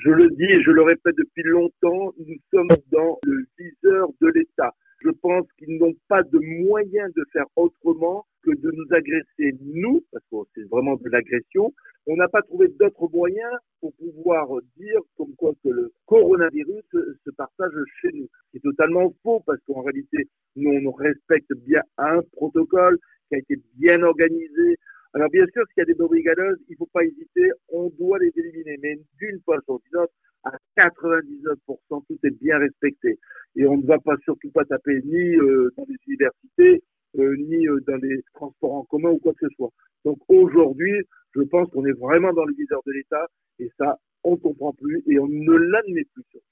Je le dis et je le répète depuis longtemps, nous sommes dans le viseur de l'État. Je pense qu'ils n'ont pas de moyen de faire autrement que de nous agresser, nous, parce que c'est vraiment de l'agression. On n'a pas trouvé d'autres moyens pour pouvoir dire comme quoi que le coronavirus se partage chez nous. C'est totalement faux parce qu'en réalité, nous, on respecte bien un protocole qui a été bien organisé. Alors bien sûr, s'il y a des brigadeuses, il ne faut pas hésiter, on doit les éliminer. Mais d'une façon ou d'une autre, à 99%, tout est bien respecté. Et on ne va pas surtout pas taper ni dans les universités, ni dans les transports en commun ou quoi que ce soit. Donc aujourd'hui, je pense qu'on est vraiment dans le viseur de l'État et ça, on ne comprend plus et on ne l'admet plus.